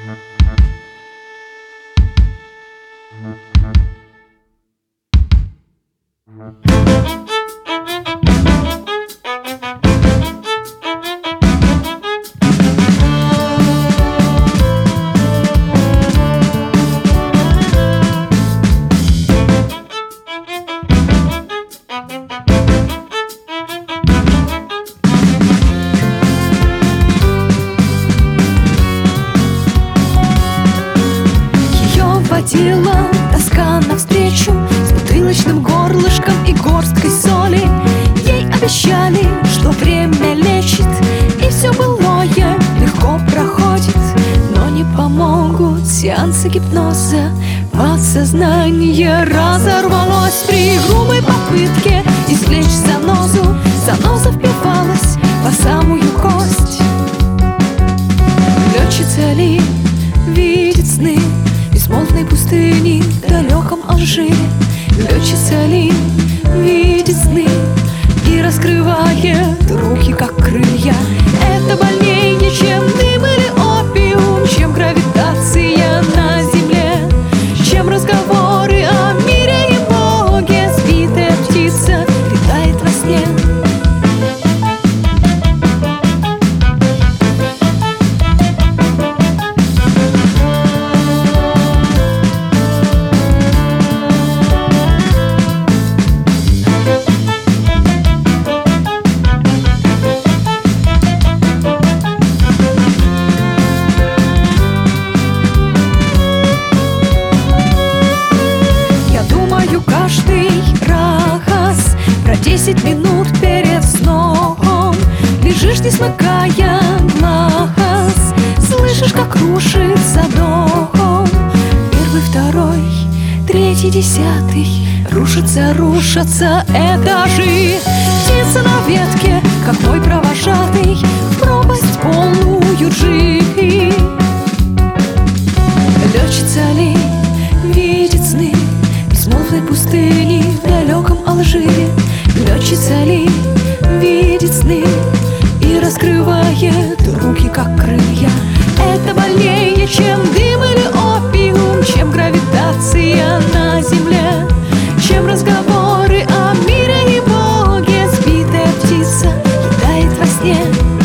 Водила тоска навстречу с бутылочным горлышком и горсткой соли. Ей обещали, что время лечит, и все былое легко проходит. Но не помогут сеансы гипноза. Подсознание разорвалось при грубой попытке извлечь занозу. Заноза впивалась по самую кость. Летчица ли видит сны в безмолвной пустыни в далеком Алжире? Летчица ли видит сны и раскрывает руки, как крылья? Это больнее, чем дым или опиум, чем гравитация на земле, чем разговоры о мире и Боге. Сбитая птица летает во сне. Каждый раз про 10 минут перед сном лежишь, не смыкая глаз, слышишь, как рушится дом. Первый, второй, третий, десятый. Рушатся этажи. Птица на ветке, как мой провожатый, в пропасть полную ржи. Летчица ли видит сны в безмолвной пустыни в далеком Алжире? Летчица ли видит сны и раскрывает руки, как крылья? Это больнее, чем дым или опиум, чем гравитация на земле, чем разговоры о мире и Боге. Сбитая птица летает во сне.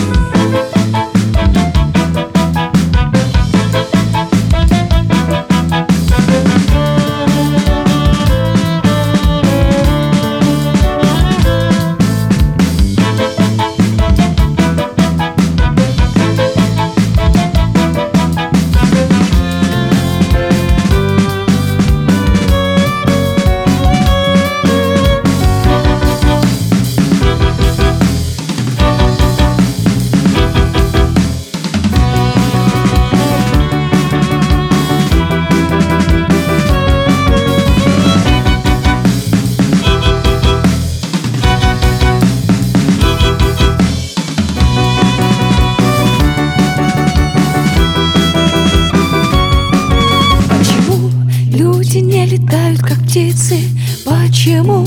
Летают, как птицы. Почему?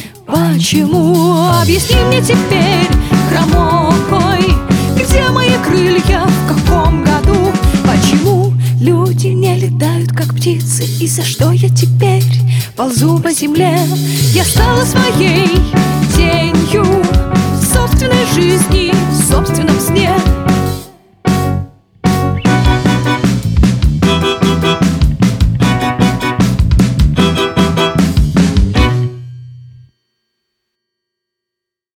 Объясни мне теперь, хромой, где мои крылья, в каком году? Почему люди не летают, как птицы? И за что я теперь ползу по земле? Я стала своей тенью в собственной жизни, в собственном